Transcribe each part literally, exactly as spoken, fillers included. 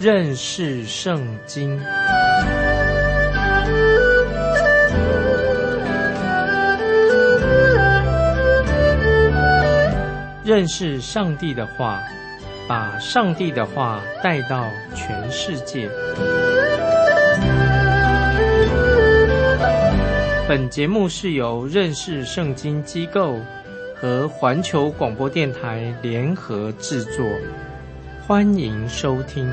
认识圣经。认识上帝的话，把上帝的话带到全世界。本节目是由认识圣经机构和环球广播电台联合制作，欢迎收听。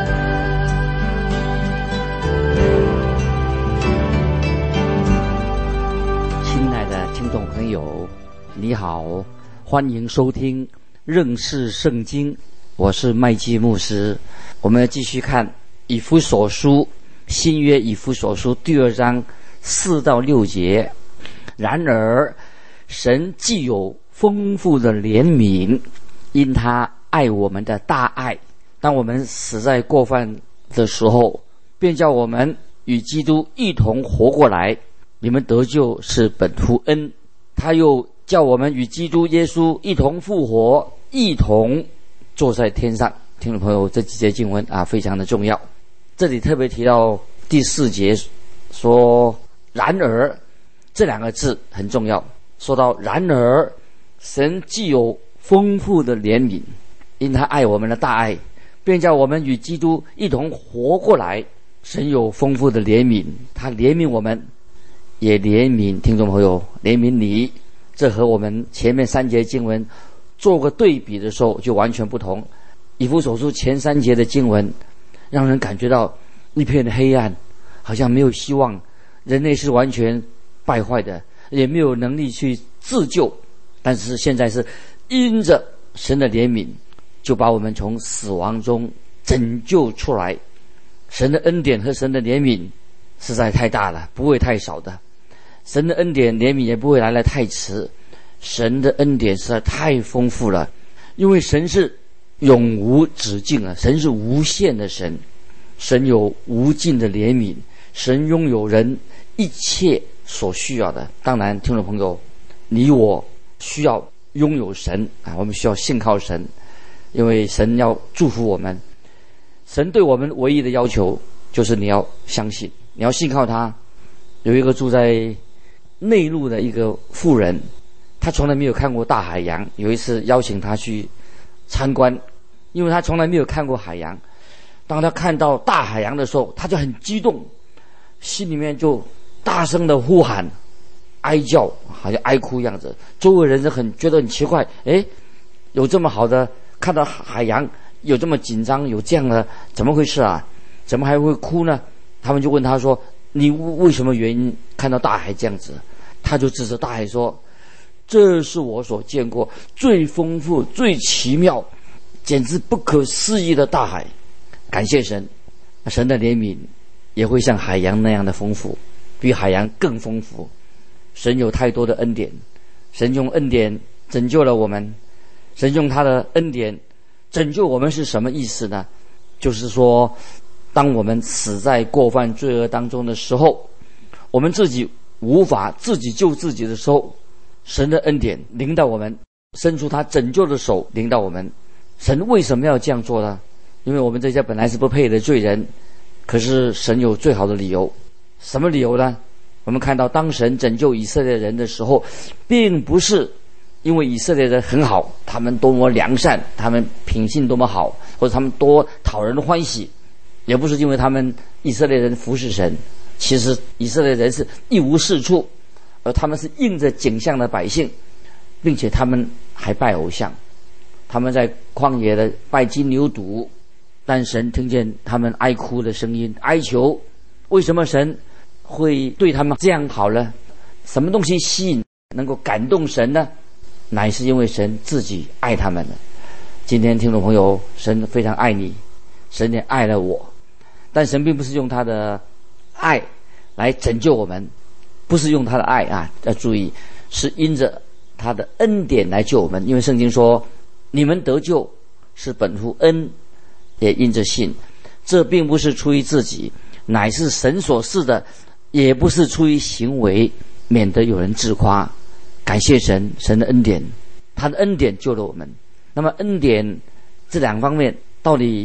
亲爱的听众朋友，你好，欢迎收听认识圣经，我是麦基牧师。我们继续看以弗所书，新约以弗所书第二章四到六节。然而神既有丰富的怜悯，因他爱我们的大爱，当我们死在过犯的时候，便叫我们与基督一同活过来。你们得救是本乎恩，他又叫我们与基督耶稣一同复活，一同坐在天上。听众朋友，这几节经文啊非常的重要。这里特别提到第四节说然而，这两个字很重要。说到然而，神既有丰富的怜悯，因他爱我们的大爱，便叫我们与基督一同活过来。神有丰富的怜悯，他怜悯我们，也怜悯听众朋友，怜悯你。这和我们前面三节经文做个对比的时候就完全不同。以弗所书前三节的经文让人感觉到一片的黑暗，好像没有希望，人类是完全败坏的，也没有能力去自救。但是现在是因着神的怜悯，就把我们从死亡中拯救出来。神的恩典和神的怜悯实在太大了，不会太少的。神的恩典怜悯也不会来得太迟，神的恩典实在太丰富了，因为神是永无止境的，神是无限的神，神有无尽的怜悯，神拥有人一切所需要的。当然听众朋友，你我需要拥有神啊，我们需要信靠神，因为神要祝福我们。神对我们唯一的要求就是你要相信，你要信靠他。有一个住在内陆的一个妇人，他从来没有看过大海洋，有一次邀请他去参观，因为他从来没有看过海洋。当他看到大海洋的时候，他就很激动，心里面就大声的呼喊哀叫，好像哀哭样子。周围人是很觉得很奇怪，诶，有这么好的看到海洋，有这么紧张，有这样的，怎么回事啊？怎么还会哭呢？他们就问他说，你为什么原因看到大海这样子？他就指着大海说，这是我所见过最丰富最奇妙简直不可思议的大海。感谢神，神的怜悯也会像海洋那样的丰富，比海洋更丰富。神有太多的恩典，神用恩典拯救了我们。神用他的恩典拯救我们是什么意思呢？就是说，当我们死在过犯罪恶当中的时候，我们自己无法自己救自己的时候，神的恩典临到我们，伸出他拯救的手临到我们。神为什么要这样做呢？因为我们这些本来是不配的罪人，可是神有最好的理由。什么理由呢？我们看到当神拯救以色列人的时候，并不是因为以色列人很好，他们多么良善，他们品性多么好，或者他们多讨人欢喜，也不是因为他们以色列人服侍神。其实以色列人是一无是处，而他们是应着景象的百姓，并且他们还拜偶像，他们在旷野的拜金牛犊，但神听见他们哀哭的声音，哀求。为什么神会对他们这样好呢？什么东西吸引能够感动神呢？乃是因为神自己爱他们的。今天听众朋友，神非常爱你，神也爱了我，但神并不是用他的爱来拯救我们，不是用他的爱啊，要注意，是因着他的恩典来救我们。因为圣经说，你们得救是本乎恩，也因着信。这并不是出于自己，乃是神所赐的，也不是出于行为，免得有人自夸。感谢神，神的恩典，他的恩典救了我们。那么恩典这两方面到底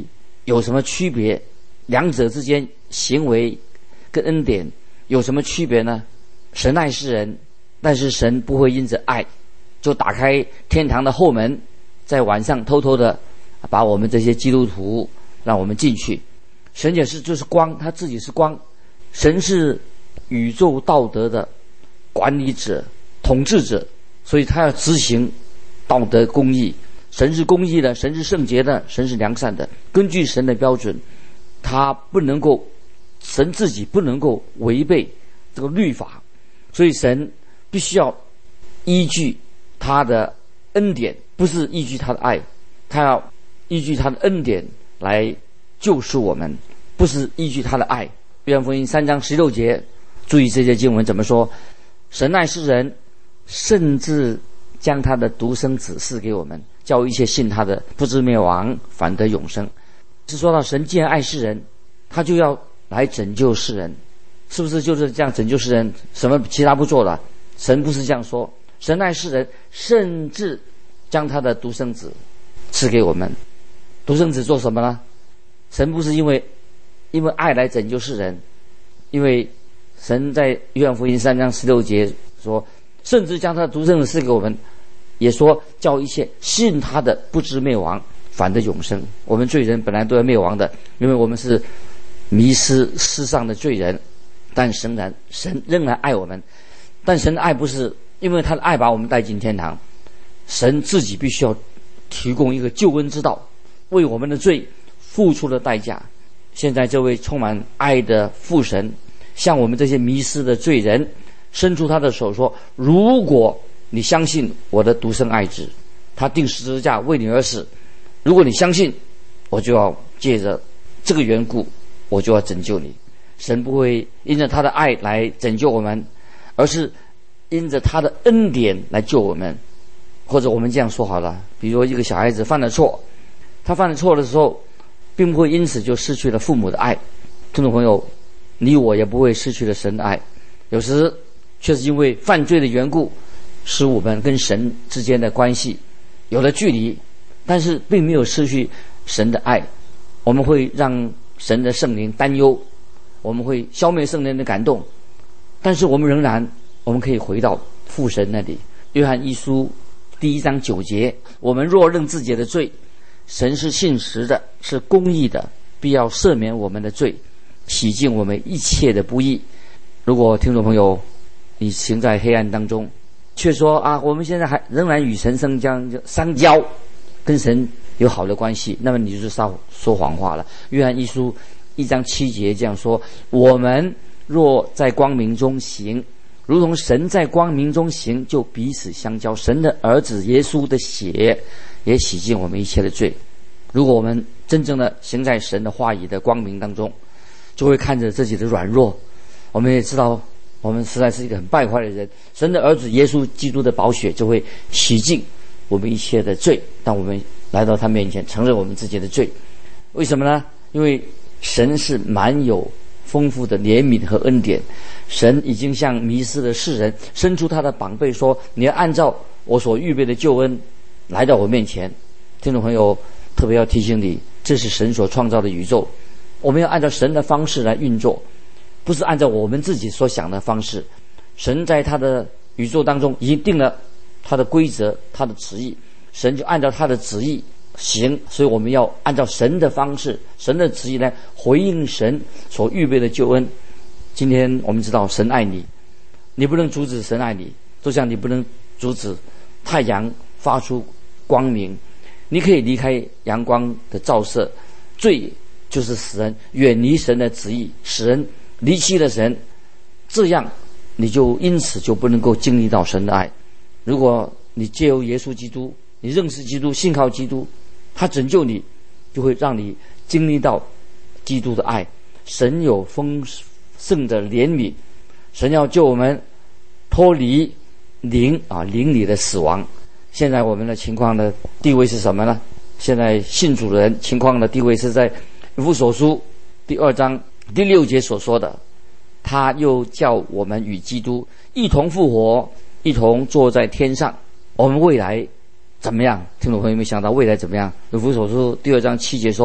有什么区别？两者之间行为跟恩典有什么区别呢？神爱世人，但是神不会因着爱就打开天堂的后门，在晚上偷偷的把我们这些基督徒让我们进去。神也是就是光，他自己是光，神是宇宙道德的管理者、统治者，所以他要执行道德公义。神是公义的，神是圣洁的，神是良善的。根据神的标准，他不能够，神自己不能够违背这个律法，所以神必须要依据他的恩典，不是依据他的爱，他要依据他的恩典来救赎我们，不是依据他的爱。约翰福音三章十六节，注意这些经文怎么说：神爱世人，甚至将他的独生子赐给我们，叫一切信他的不至灭亡，反得永生。是说到神既然爱世人，他就要来拯救世人，是不是就是这样拯救世人？什么其他不做了？神不是这样说，神爱世人，甚至将他的独生子赐给我们。独生子做什么呢？神不是因为因为爱来拯救世人，因为神在约翰福音三章十六节说，甚至将他的独生子赐给我们，也说叫一切信他的不至灭亡，反得永生。我们罪人本来都要灭亡的，因为我们是迷失世上的罪人，但神然神仍然爱我们。但神的爱不是因为他的爱把我们带进天堂，神自己必须要提供一个救恩之道，为我们的罪付出了代价。现在这位充满爱的父神向我们这些迷失的罪人伸出他的手说，如果你相信我的独生爱子，他钉十字架为你而死，如果你相信，我就要借着这个缘故，我就要拯救你。神不会因着他的爱来拯救我们，而是因着他的恩典来救我们。或者我们这样说好了，比如一个小孩子犯了错，他犯了错的时候并不会因此就失去了父母的爱。听众朋友，你我也不会失去了神的爱，有时却是因为犯罪的缘故，使我们跟神之间的关系有了距离，但是并没有失去神的爱。我们会让神的圣灵担忧，我们会消灭圣灵的感动，但是我们仍然我们可以回到父神那里。约翰一书第一章九节，我们若认自己的罪，神是信实的，是公义的，必要赦免我们的罪，洗净我们一切的不义。如果听众朋友你行在黑暗当中，却说啊，我们现在还仍然与神相交相交，跟神有好的关系，那么你就是说说谎话了。约翰一书一章七节这样说：我们若在光明中行，如同神在光明中行，就彼此相交。神的儿子耶稣的血也洗净我们一切的罪。如果我们真正的行在神的话语的光明当中，就会看着自己的软弱，我们也知道我们实在是一个很败坏的人，神的儿子耶稣基督的宝血就会洗净我们一切的罪。当我们来到他面前承认我们自己的罪，为什么呢？因为神是满有丰富的怜悯和恩典，神已经向迷失的世人伸出他的膀臂说，你要按照我所预备的救恩来到我面前。听众朋友，特别要提醒你，这是神所创造的宇宙，我们要按照神的方式来运作，不是按照我们自己所想的方式。神在他的宇宙当中已经定了他的规则，他的旨意，神就按照他的旨意行，所以我们要按照神的方式，神的旨意来回应神所预备的救恩。今天我们知道神爱你，你不能阻止神爱你，就像你不能阻止太阳发出光明，你可以离开阳光的照射。罪就是使人远离神的旨意，使人离弃了神，这样你就因此就不能够经历到神的爱。如果你借由耶稣基督，你认识基督，信靠基督，他拯救你，就会让你经历到基督的爱。神有丰盛的怜悯，神要救我们脱离灵啊灵里的死亡。现在我们的情况的地位是什么呢？现在信主的人情况的地位是在以弗所书第二章第六节所说的，他又叫我们与基督一同复活，一同坐在天上。我们未来怎么样？听众朋友有没有想到未来怎么样？以弗所书第二章七节说，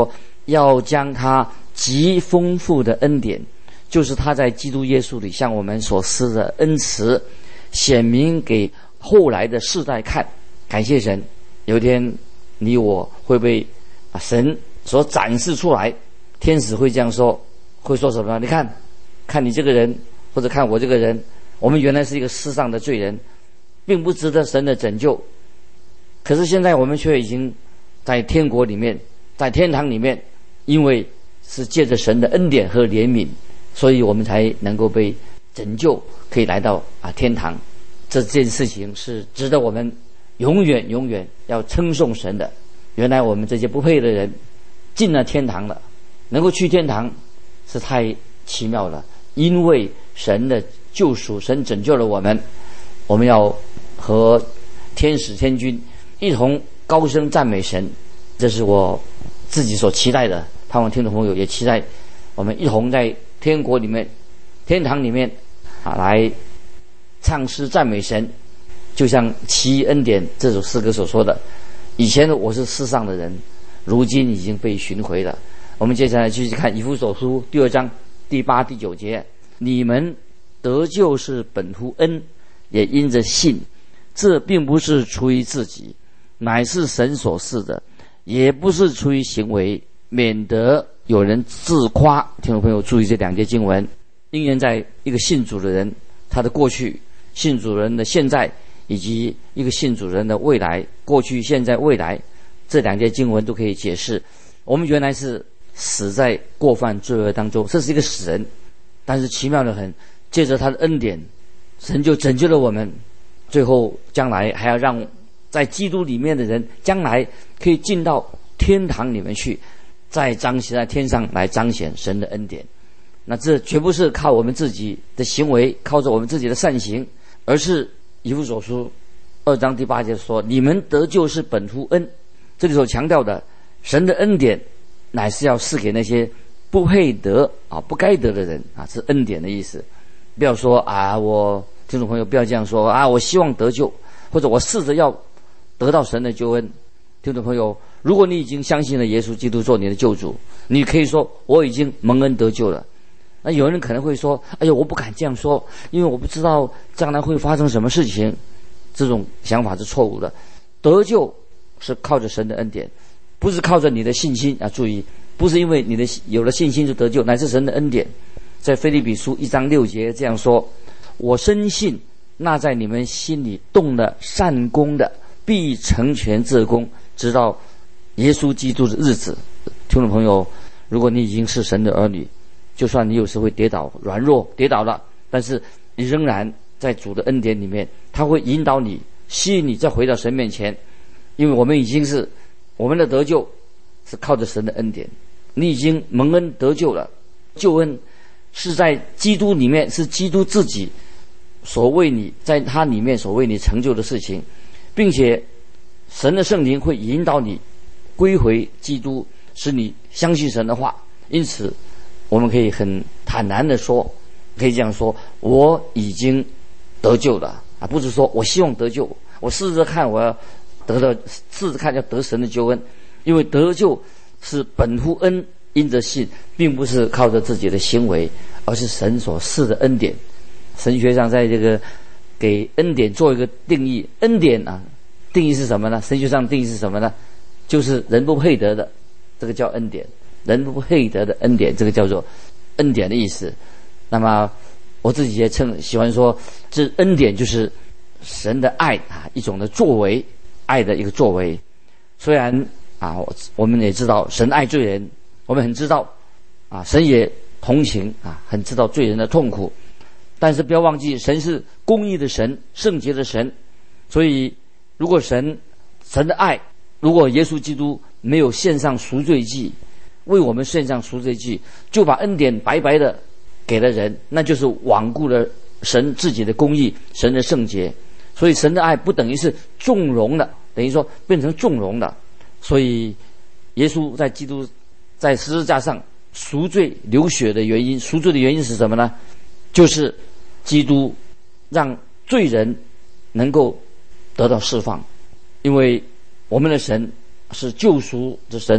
要将他极丰富的恩典，就是他在基督耶稣里向我们所施的恩慈，显明给后来的世代看。感谢神，有一天你我会被啊神所展示出来，天使会这样说，会说什么？你看，看你这个人，或者看我这个人，我们原来是一个世上的罪人，并不值得神的拯救，可是现在我们却已经在天国里面，在天堂里面，因为是借着神的恩典和怜悯，所以我们才能够被拯救，可以来到啊天堂。这件事情是值得我们永远永远要称颂神的。原来我们这些不配的人进了天堂了，能够去天堂是太奇妙了，因为神的救赎，神拯救了我们。我们要和天使天君一同高声赞美神，这是我自己所期待的，盼望听众朋友也期待我们一同在天国里面，天堂里面啊来唱诗赞美神。就像奇异恩典这首诗歌所说的，以前我是世上的人，如今已经被寻回了。我们接下来继续看以弗所书第二章第八第九节，你们得救是本乎恩，也因着信，这并不是出于自己，乃是神所赐的，也不是出于行为，免得有人自夸。听众朋友注意这两节经文，应验在一个信主的人他的过去，信主人的现在，以及一个信主人的未来，过去现在未来，这两节经文都可以解释我们原来是死在过犯罪恶当中，这是一个死人，但是奇妙的很，借着他的恩典，神就拯救了我们，最后将来还要让在基督里面的人将来可以进到天堂里面去，再彰显在天上来彰显神的恩典。那这绝不是靠我们自己的行为，靠着我们自己的善行，而是以弗所书二章第八节说，你们得救是本乎恩。这里所强调的神的恩典乃是要赐给那些不配得啊不该得的人啊，是恩典的意思。不要说啊，我听众朋友不要这样说啊，我希望得救，或者我试着要得到神的救恩。听众朋友，如果你已经相信了耶稣基督做你的救主，你可以说我已经蒙恩得救了。那有人可能会说，哎呀，我不敢这样说，因为我不知道将来会发生什么事情。这种想法是错误的。得救是靠着神的恩典，不是靠着你的信心啊！注意，不是因为你的有了信心就得救，乃是神的恩典。在腓立比书一章六节这样说，我深信那在你们心里动了善功的，必成全这功，直到耶稣基督的日子。听众朋友，如果你已经是神的儿女，就算你有时会跌倒软弱跌倒了，但是你仍然在主的恩典里面，他会引导你，吸引你再回到神面前。因为我们已经是我们的得救是靠着神的恩典，你已经蒙恩得救了。救恩是在基督里面，是基督自己所为你在他里面所为你成就的事情，并且神的圣灵会引导你归回基督，使你相信神的话。因此我们可以很坦然的说，可以这样说，我已经得救了啊，不是说我希望得救，我试着看我要得到，试着看要得神的救恩。因为得救是本乎恩，因着信，并不是靠着自己的行为，而是神所赐的恩典。神学上在这个给恩典做一个定义，恩典啊，定义是什么呢？神学上定义是什么呢？就是人不配得的，这个叫恩典。人不配得的恩典，这个叫做恩典的意思。那么我自己也称喜欢说，这恩典就是神的爱啊，一种的作为，爱的一个作为。虽然啊，我们也知道神爱罪人，我们很知道啊，神也同情啊，很知道罪人的痛苦。但是不要忘记，神是公义的神，圣洁的神。所以如果神神的爱，如果耶稣基督没有献上赎罪祭，为我们献上赎罪祭，就把恩典白白的给了人，那就是罔顾了神自己的公义，神的圣洁。所以神的爱不等于是纵容的，等于说变成纵容的。所以耶稣在基督在十字架上赎罪流血的原因，赎罪的原因是什么呢？就是基督让罪人能够得到释放。因为我们的神是救赎的神，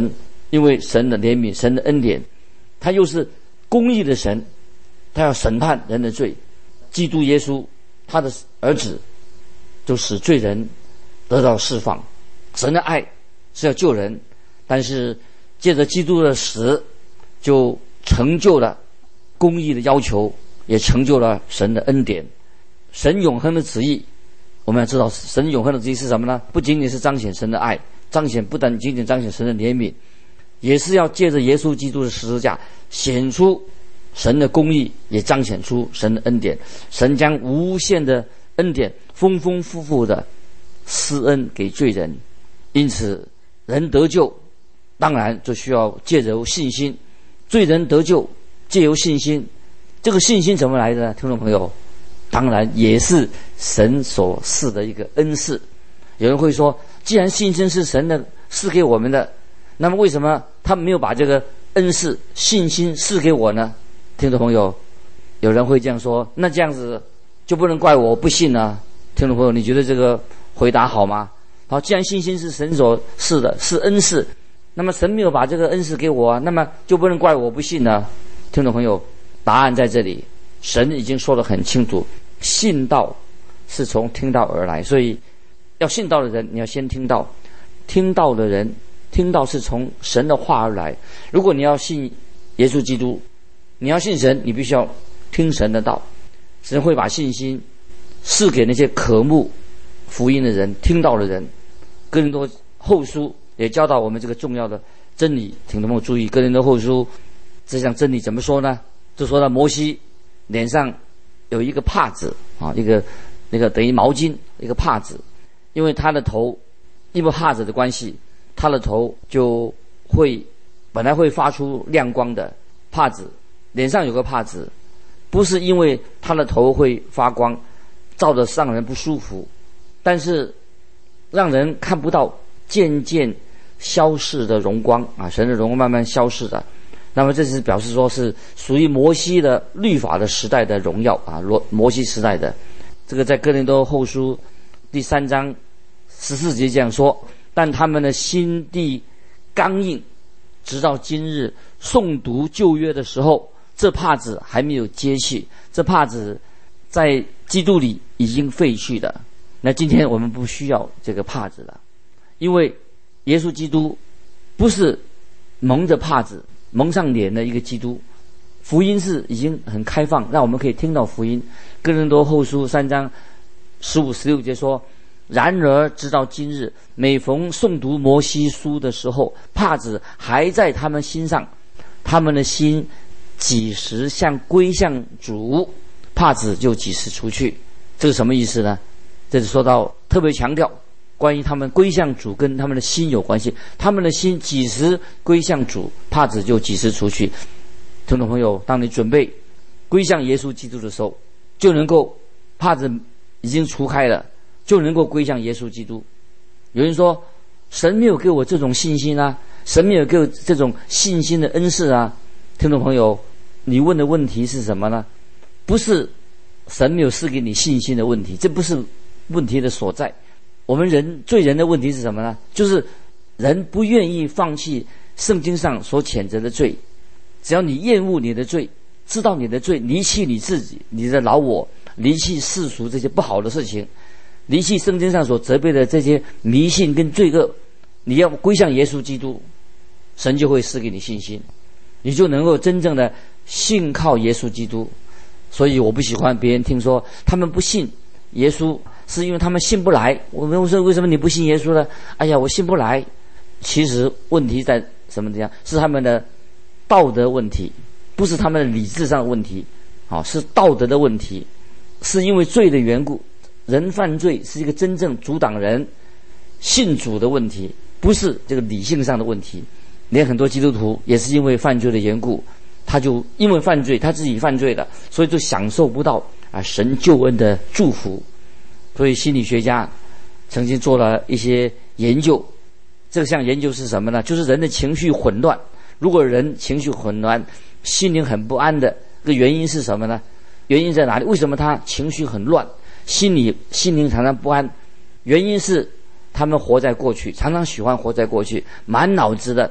因为神的怜悯，神的恩典，他又是公义的神，他要审判人的罪。基督耶稣他的儿子就使罪人得到释放。神的爱是要救人，但是借着基督的死就成就了公义的要求，也成就了神的恩典。神永恒的旨意，我们要知道神永恒的旨意是什么呢？不仅仅是彰显神的爱，彰显不但仅仅彰显神的怜悯，也是要借着耶稣基督的十字架显出神的公义，也彰显出神的恩典。神将无限的恩典丰丰富富的施恩给罪人，因此人得救当然就需要借由信心。罪人得救借由信心，这个信心怎么来的呢？听众朋友，当然也是神所赐的一个恩赐。有人会说，既然信心是神的赐给我们的，那么为什么他没有把这个恩赐信心赐给我呢？听众朋友，有人会这样说，那这样子就不能怪我不信呢？听众朋友，你觉得这个回答好吗？好，既然信心是神所赐的，是恩赐，那么神没有把这个恩赐给我，那么就不能怪我不信呢？听众朋友，答案在这里，神已经说得很清楚，信道是从听道而来，所以要信道的人，你要先听道，听道的人，听道是从神的话而来。如果你要信耶稣基督，你要信神，你必须要听神的道。神会把信心赐给那些渴慕福音的人，听道的人。哥林多后书也教导我们这个重要的真理，请同学们注意，哥林多后书这项真理怎么说呢？就说到摩西脸上有一个帕子啊，一个那个等于毛巾，一个帕子，因为他的头因为帕子的关系，他的头就会本来会发出亮光的帕子，脸上有个帕子，不是因为他的头会发光照得让人不舒服，但是让人看不到渐渐消逝的荣光啊，神的荣光慢慢消逝的。那么这是表示说是属于摩西的律法的时代的荣耀啊，摩西时代的。这个在哥林多后书第三章十四节这样说，但他们的心地刚硬，直到今日诵读旧约的时候，这帕子还没有揭去，这帕子在基督里已经废去的。那今天我们不需要这个帕子了，因为耶稣基督不是蒙着帕子蒙上脸的一个基督，福音是已经很开放，让我们可以听到福音。哥林多后书三章十五十六节说，然而直到今日，每逢诵读摩西书的时候，帕子还在他们心上，他们的心几时向归向主，帕子就几时除去。这是什么意思呢？这是说到特别强调关于他们归向主跟他们的心有关系，他们的心几时归向主，帕子就几时除去。听众朋友，当你准备归向耶稣基督的时候，就能够帕子已经除开了，就能够归向耶稣基督。有人说神没有给我这种信心啊，神没有给我这种信心的恩赐啊。听众朋友，你问的问题是什么呢？不是神没有赐给你信心的问题，这不是问题的所在。我们人罪人的问题是什么呢？就是人不愿意放弃圣经上所谴责的罪。只要你厌恶你的罪，知道你的罪，离弃你自己，你的老我，离弃世俗这些不好的事情，离弃圣经上所责备的这些迷信跟罪恶，你要归向耶稣基督，神就会赐给你信心，你就能够真正的信靠耶稣基督。所以我不喜欢别人听说他们不信耶稣是因为他们信不来。我们说为什么你不信耶稣呢？哎呀，我信不来。其实问题在什么地方？是他们的道德问题，不是他们的理智上的问题，好，是道德的问题，是因为罪的缘故。人犯罪是一个真正阻挡人信主的问题，不是这个理性上的问题。连很多基督徒也是因为犯罪的缘故，他就因为犯罪，他自己犯罪了，所以就享受不到啊神救恩的祝福。所以心理学家曾经做了一些研究，这项研究是什么呢？就是人的情绪混乱。如果人情绪混乱，心灵很不安的，这个原因是什么呢？原因在哪里？为什么他情绪很乱，心里心灵常常不安？原因是他们活在过去，常常喜欢活在过去，满脑子的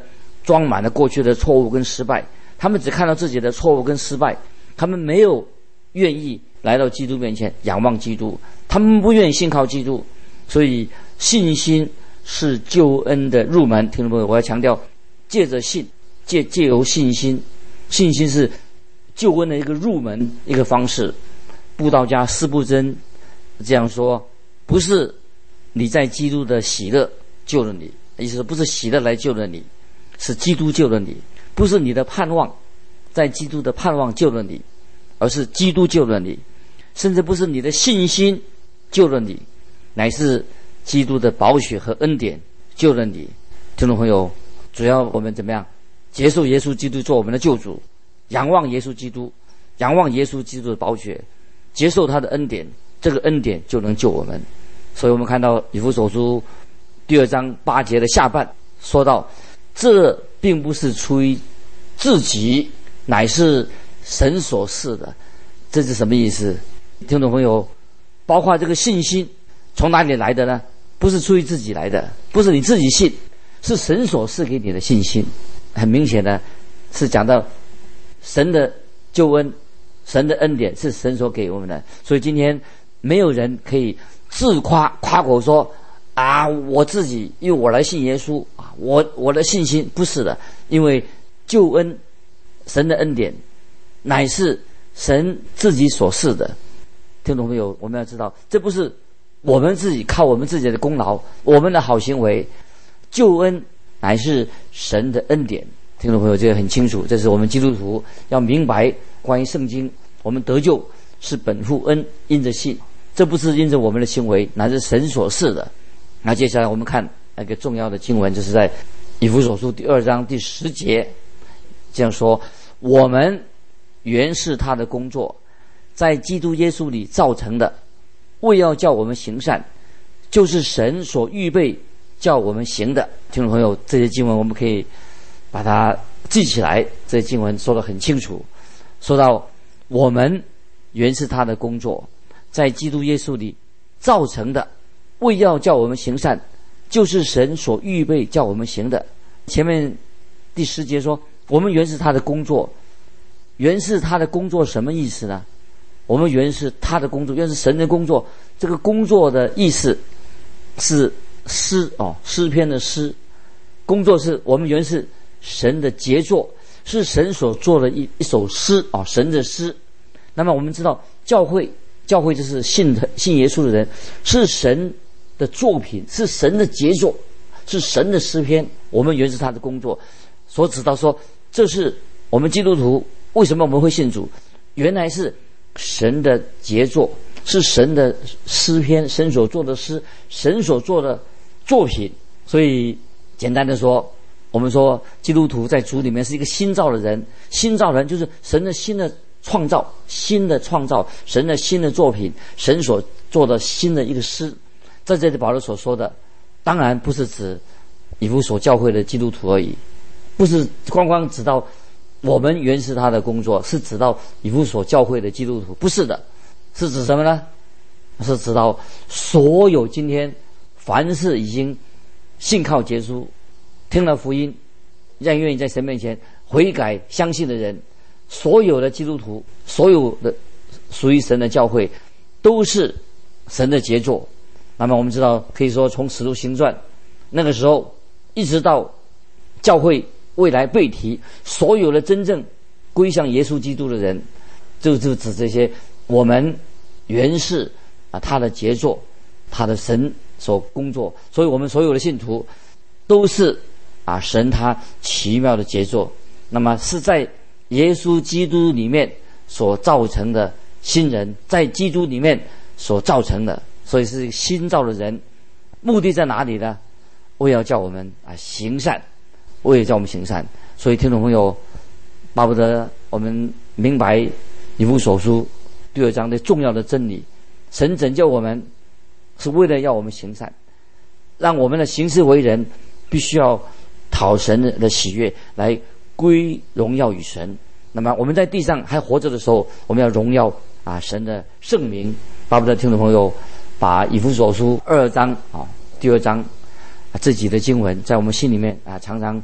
装满了过去的错误跟失败，他们只看到自己的错误跟失败，他们没有愿意来到基督面前仰望基督，他们不愿意信靠基督。所以信心是救恩的入门。听众朋友，我要强调，借着信，借借由信心，信心是救恩的一个入门一个方式。布道家司布真这样说，不是你在基督的喜乐救了你，意思是不是喜乐来救了你，是基督救了你，不是你的盼望，在基督的盼望救了你，而是基督救了你，甚至不是你的信心救了你，乃是基督的宝血和恩典救了你。听众朋友，主要我们怎么样接受耶稣基督做我们的救主，仰望耶稣基督，仰望耶稣基督的宝血，接受他的恩典，这个恩典就能救我们。所以我们看到以弗所书第二章八节的下半说到，这并不是出于自己，乃是神所赐的。这是什么意思？听众朋友，包括这个信心从哪里来的呢？不是出于自己来的，不是你自己信，是神所赐给你的信心。很明显的是讲到神的救恩，神的恩典是神所给我们的。所以今天没有人可以自夸夸口说啊，我自己因为我来信耶稣啊，我我的信心不是的，因为救恩神的恩典乃是神自己所赐的。听众朋友，我们要知道，这不是我们自己靠我们自己的功劳，我们的好行为，救恩乃是神的恩典。听众朋友，这个很清楚，这是我们基督徒要明白关于圣经，我们得救是本乎恩，因着信，这不是因着我们的行为，乃是神所赐的。那接下来我们看那个重要的经文，就是在以弗所书第二章第十节这样说，我们原是他的工作，在基督耶稣里造成的，为要叫我们行善，就是神所预备叫我们行的。听众朋友，这些经文我们可以把它记起来，这些经文说得很清楚，说到我们原是他的工作，在基督耶稣里造成的，为要叫我们行善，就是神所预备叫我们行的。前面第十节说我们原是他的工作，原是他的工作什么意思呢？我们原是他的工作，原是神的工作。这个工作的意思是诗哦，诗篇的诗。工作是我们原是神的杰作，是神所做的一一首诗哦，神的诗。那么我们知道教会，教会就是信的信耶稣的人，是神的作品，是神的杰作，是神的诗篇。我们原是他的工作，所指到说，这是我们基督徒为什么我们会信主，原来是神的杰作，是神的诗篇，神所做的诗，神所做的作品。所以简单的说，我们说基督徒在主里面是一个新造的人，新造人就是神的新的创造，新的创造，神的新的作品，神所做的新的一个诗。在这里保罗所说的当然不是指以弗所教会的基督徒而已，不是光光指到我们原是他的工作，是指到以弗所教会的基督徒，不是的，是指什么呢？是指到所有今天凡是已经信靠耶稣，听了福音，愿愿意在神面前悔改相信的人，所有的基督徒，所有的属于神的教会都是神的杰作。那么我们知道，可以说从使徒行传那个时候一直到教会未来被提，所有的真正归向耶稣基督的人，就就指这些我们原是啊他的杰作，他的神所工作。所以我们所有的信徒都是啊神他奇妙的杰作，那么是在耶稣基督里面所造成的新人，在基督里面所造成的，所以是新造的人。目的在哪里呢？为要叫我们啊行善，为了叫我们行善。所以听众朋友，巴不得我们明白以弗所书第二章的重要的真理。神拯救我们是为了要我们行善，让我们的行事为人必须要讨神的喜悦，来归荣耀与神。那么我们在地上还活着的时候，我们要荣耀啊神的圣名。巴不得听众朋友把以弗所书二章啊第二章啊自己的经文在我们心里面啊常常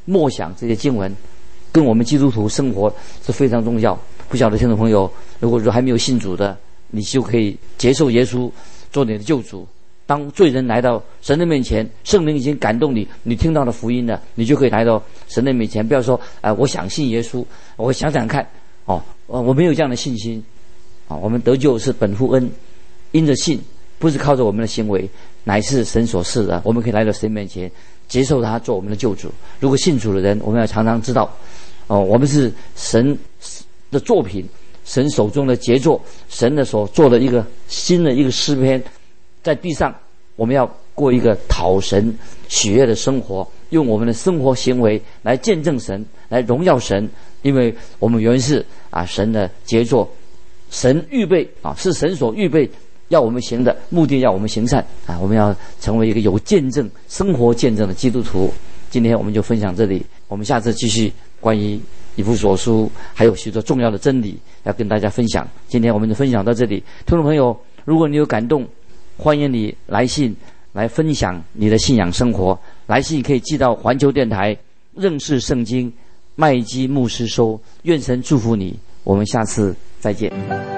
默想这些经文，跟我们基督徒生活是非常重要。不晓得听众朋友，如果说还没有信主的，你就可以接受耶稣做你的救主。当罪人来到神的面前，圣灵已经感动你，你听到了福音了，你就可以来到神的面前。不要说啊、呃，我想信耶稣，我想想看，哦，我没有这样的信心啊。我们得救是本乎恩，因着信，不是靠着我们的行为，乃是神所赐的。我们可以来到神面前，接受他做我们的救主。如果信主的人，我们要常常知道，哦，我们是神的作品，神手中的杰作，神的所做的一个新的一个诗篇。在地上，我们要过一个讨神喜悦的生活，用我们的生活行为来见证神，来荣耀神。因为我们原是啊神的杰作，神预备啊是神所预备要我们行的，目的要我们行善啊。我们要成为一个有见证、生活见证的基督徒。今天我们就分享这里，我们下次继续关于以弗所书还有许多重要的真理要跟大家分享。今天我们就分享到这里，听众朋友，如果你有感动，欢迎你来信来分享你的信仰生活。来信可以寄到环球电台认识圣经麦基牧师收。愿神祝福你，我们下次再见。